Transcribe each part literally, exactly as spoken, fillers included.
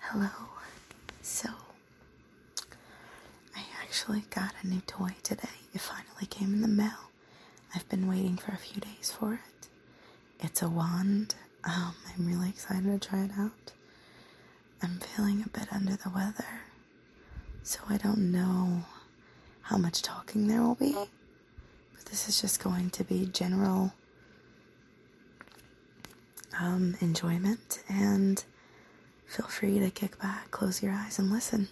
Hello. So, I actually got a new toy today. It finally came in the mail. I've been waiting for a few days for it. It's a wand. Um, I'm really excited to try it out. I'm feeling a bit under the weather, so I don't know how much talking there will be. But this is just going to be general um, enjoyment, and feel free to kick back, close your eyes, and listen.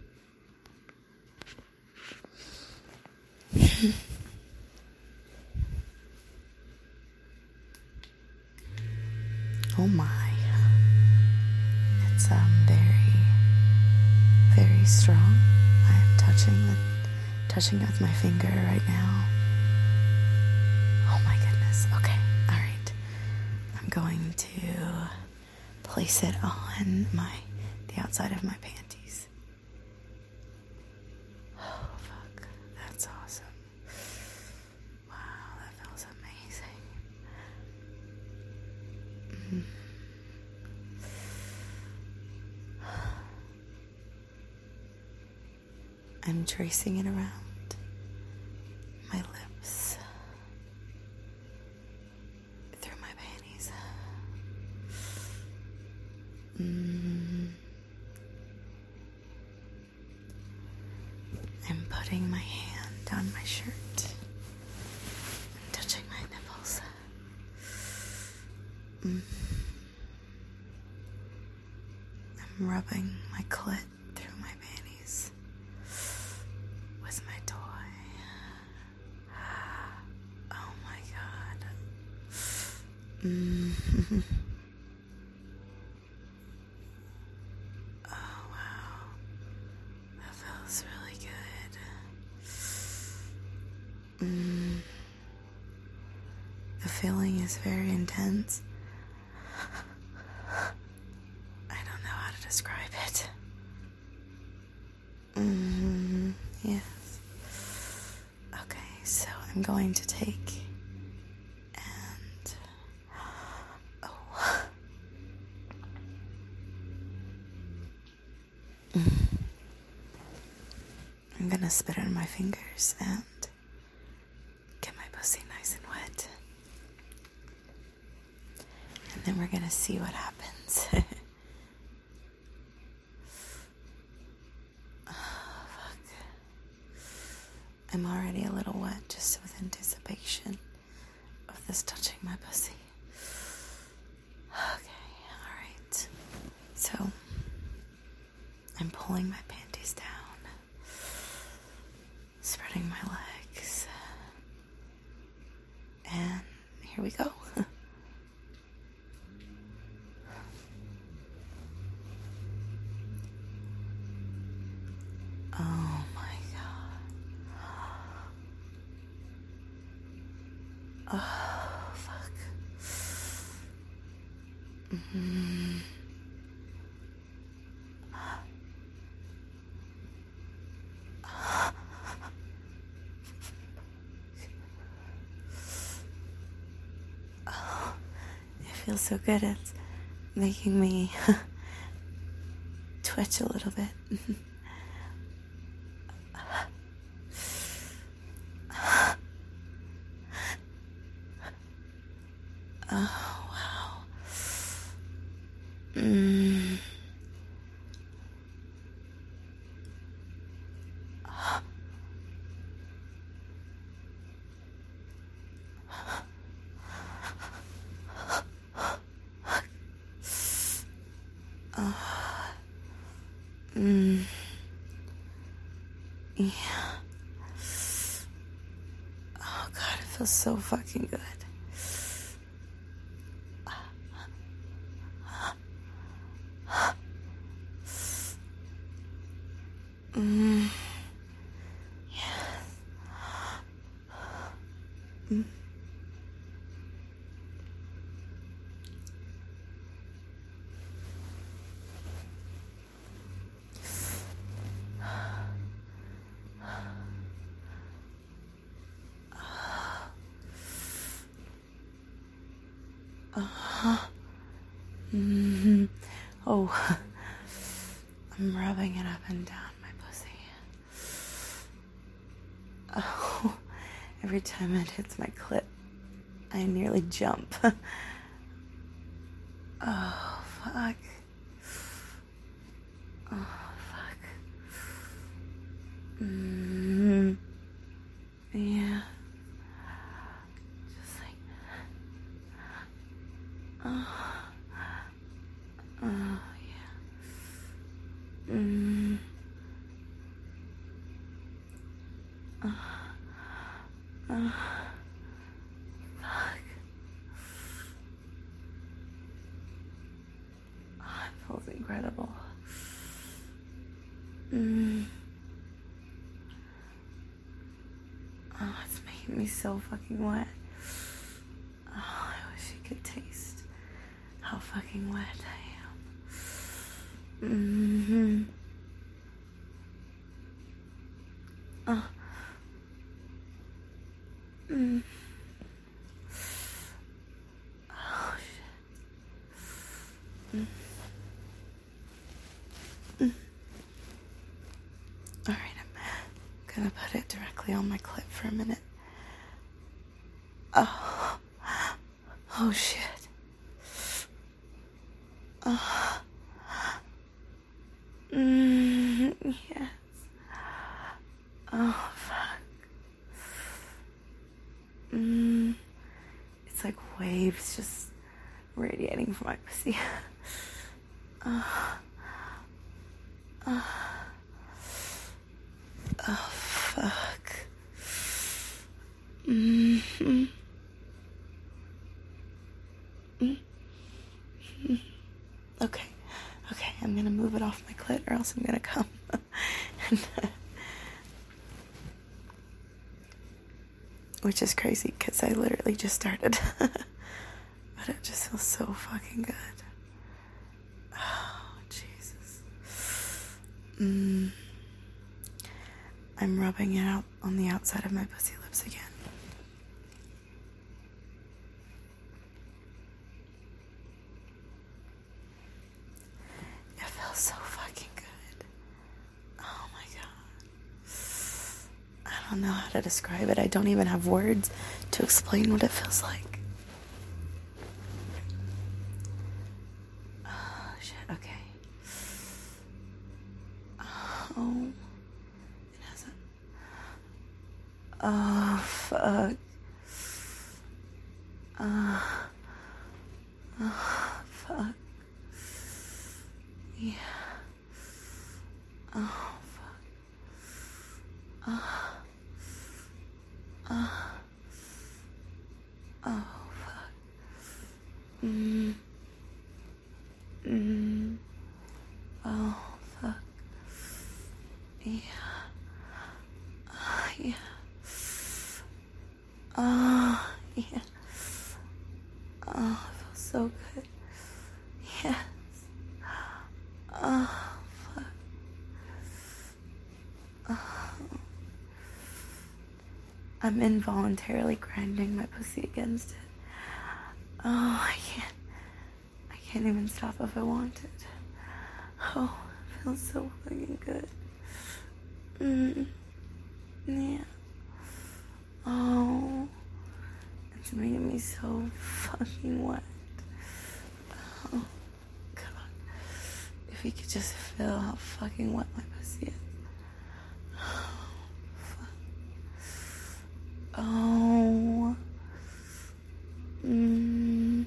Oh my. It's um very, very strong. I am touching the, touching it with my finger right now. Oh my goodness. Okay, alright. I'm going to place it on my, the outside of my panties. Oh fuck, that's awesome. Wow, that feels amazing. Mm. I'm tracing it around my lips, through my panties. Mm. I'm putting my hand on my shirt and touching my nipples. Mm. I'm rubbing my clit through my panties with my toy. Oh my god. Mm. Oh wow. That feels really good. Mm. The feeling is very intense. I don't know how to describe it. Mm, yes. Okay, so I'm going to take and oh. Mm. I'm gonna spit on my fingers and get my pussy nice and wet. And then we're gonna see what happens. Oh, fuck. I'm already a little wet just with anticipation of this touching my pussy. Okay, alright. So, I'm pulling my panties down, spreading my legs, and here we go. Oh my god. Oh, fuck. Mm-hmm. Oh, it feels so good. It's making me twitch a little bit. Oh, wow. Mm. Oh. Mm. Yeah. Oh god, it feels so fucking good. Mm. Yes. Mm. Uh-huh. Mm-hmm. Oh. I'm rubbing it up and down my pussy. Oh, every time it hits my clit, I nearly jump. Oh, fuck. Oh, fuck. Mm, yeah. Just like that. Oh. Oh, yeah. Mm. Oh. Oh. Fuck. Oh, it feels incredible. Mm. Oh, it's making me so fucking wet. Oh, I wish you could taste how fucking wet I am. Mm-hmm. Oh. Mm. Oh, shit. Mm. Mm. Alright, I'm gonna put it directly on my clit for a minute. Oh. Oh, shit. Oh. Mm, yes. Oh, fuck. Mm. It's like waves just radiating from my pussy. Oh. Oh. Oh, fuck. Mm-hmm. Mm-hmm. Okay. Okay, I'm gonna move it off my clit or else I'm gonna come. Which is crazy because I literally just started. But it just feels so fucking good. Oh, Jesus. Mm. I'm rubbing it out on the outside of my pussy lips again. It feels so fucking good. Oh my god. I don't know how to describe it. I don't even have words to explain what it feels like. Oh shit, okay. Oh. It has a... Oh, fuck. Oh. Oh, fuck. Yeah. Oh, fuck. Oh. Oh. Oh, fuck. Mm. Mm. Oh, fuck. Yeah. Oh, yeah. Oh, yeah. Oh, it feels so good. Yes. Oh, fuck. Oh. I'm involuntarily grinding my pussy against it. Oh, I can't. I can't even stop if I wanted. Oh, it feels so fucking good. Mm. Yeah. Oh. It's making me so fucking wet. Oh, God. If you could just feel how fucking wet my pussy is. Oh, fuck. Oh. Mm.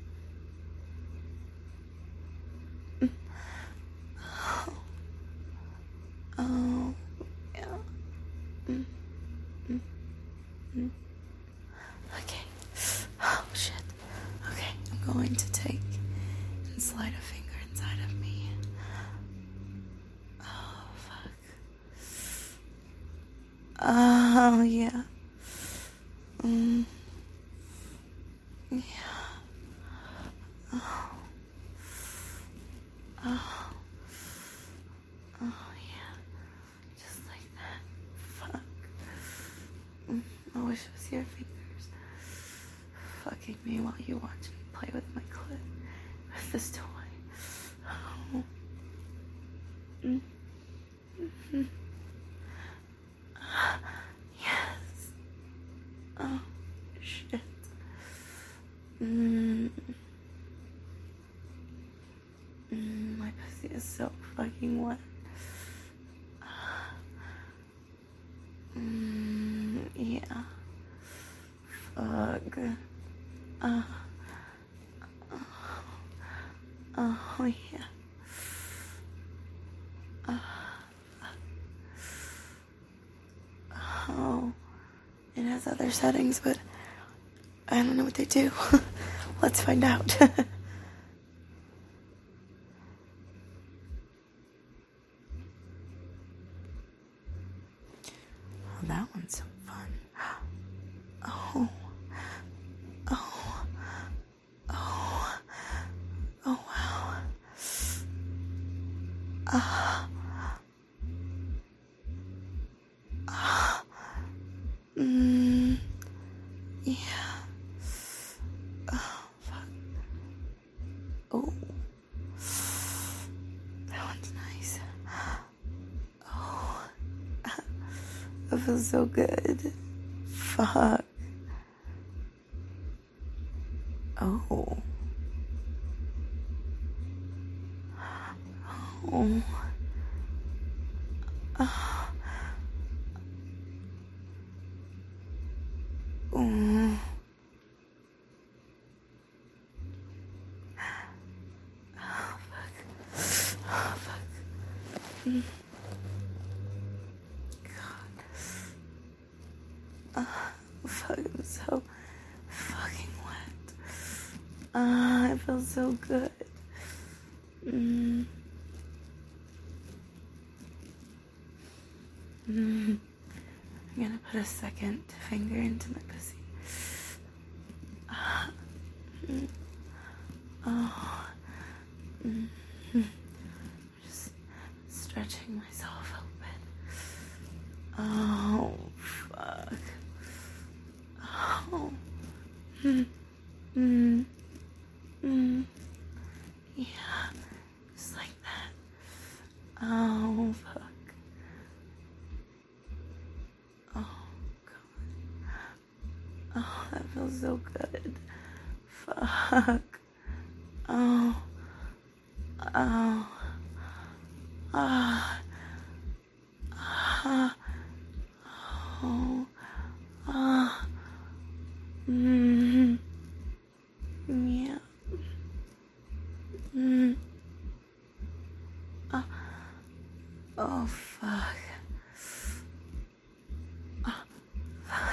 Oh. Oh. Yeah. Mm. Mm. Mm. Okay. Oh, shit. Okay, I'm going to take and slide a finger inside of me. Oh, fuck. Oh, yeah. Mm. Yeah. Oh. Oh. Oh, yeah. Just like that. Fuck. Mm. I wish it was your fingers fucking me while you watch me play with my clit with this toy. Oh. Mm-hmm. Yes. Oh, shit. Mm. Mm, my pussy is so fucking wet. Mm, yeah. Fuck. Uh, oh, oh, yeah. Uh, oh, it has other settings, but I don't know what they do. Let's find out. Oh, that one's so fun. Oh. Oh. Oh. Oh, wow. Ah. Ah. Mm. Yeah. Oh, fuck. Oh. That one's nice. Oh. That feels so good. Fuck. Oh. Oh. Oh. Oh. Oh, fuck. Oh, fuck. Mm. God. Oh, fuck, I'm so fucking wet. Ah, uh, it feels so good. Mm. Mm. I'm gonna put a second finger into my pussy. Ah. Mm. Oh. Mm. Just stretching myself open. Oh, fuck. Oh. Mm. Mm. Mm. Yeah. Just like that. Oh, fuck. Oh, God. Oh, that feels so good. Fuck. Oh. Oh. Ah. Ah. Oh. Ah. Mm. Yeah. Mm. Ah. Oh, fuck. Ah. Fuck.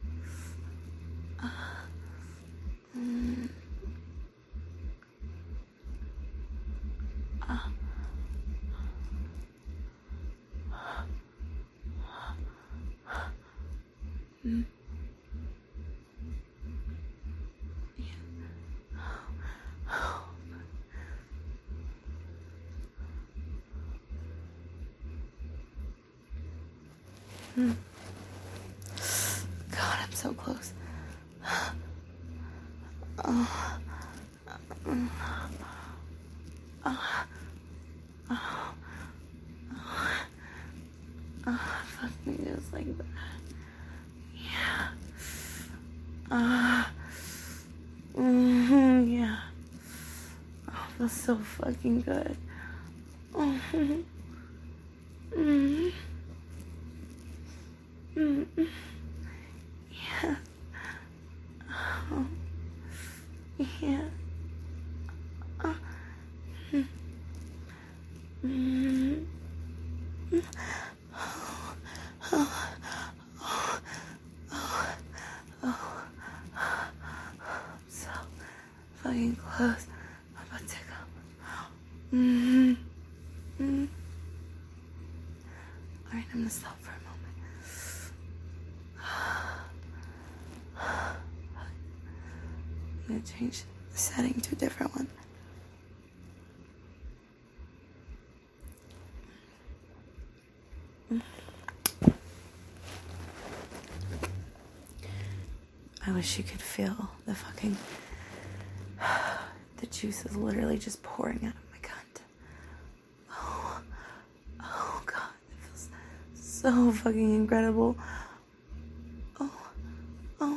Ah. Mm. Ah. Mm. Mm. God, I'm so close. Oh. Mm. Oh. Oh. Oh. Oh, fuck me just like that. Yeah. Ah. Uh, mm-hmm, yeah. Oh, it feels so fucking good. Mm-hmm. Mm-hmm. Mm-hmm. Yeah. Oh. Yeah. Oh. Mm-hmm. Oh. Oh. Oh. Oh. Oh. I'm so fucking close. I'm about to go. Mm-hmm. Mm-hmm. Alright, I'm gonna stop for a moment. I'm gonna change the setting to a different one. I wish you could feel the fucking... The juice is literally just pouring out of my cunt. Oh, so fucking incredible. Oh, oh,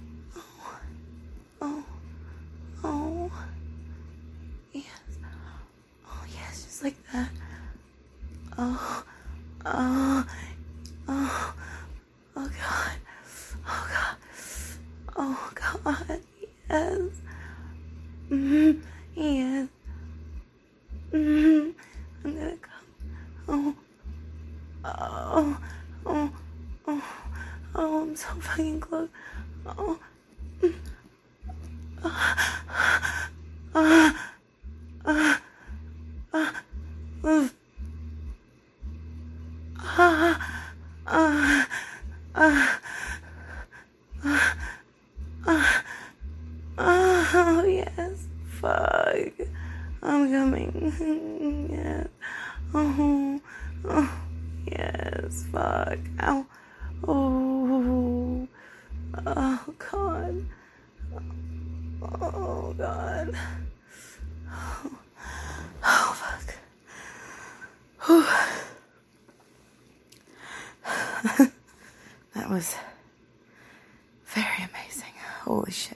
oh, oh, oh. Yes. Oh, yes, just like that. Oh, oh, oh, oh, God. Oh, God. Oh, God. Yes. Mm-hmm. Yes. Mm-hmm. I'm gonna come. Oh. Oh. Oh. Oh. Oh, I'm so fucking close. Oh. Uh, uh, uh, uh, uh, uh, uh, uh, uh, oh, yes. Fuck. I'm coming. Yes. Oh. Oh. Yes. Fuck. Ow. Oh. Oh, God. Oh, God. Oh, oh fuck. Whew. That was very amazing. Holy shit.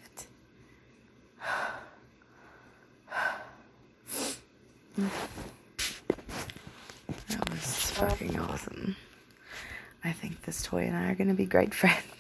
That was fucking awesome. I think this toy and I are going to be great friends.